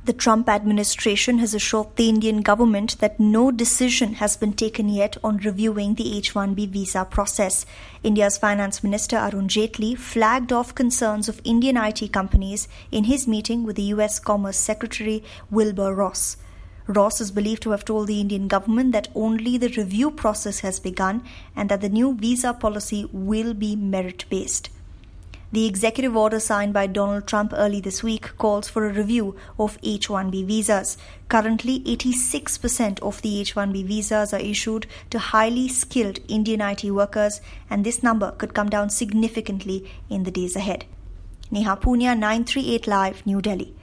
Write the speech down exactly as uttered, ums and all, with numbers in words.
The Trump administration has assured the Indian government that no decision has been taken yet on reviewing the H one B visa process. India's Finance Minister Arun Jaitley flagged off concerns of Indian I T companies in his meeting with the U S Commerce Secretary Wilbur Ross. Ross is believed to have told the Indian government that only the review process has begun and that the new visa policy will be merit-based. The executive order signed by Donald Trump early this week calls for a review of H one B visas. Currently, eighty-six percent of the H one B visas are issued to highly skilled Indian I T workers, and this number could come down significantly in the days ahead. Neha Punya, nine three eight Live, New Delhi.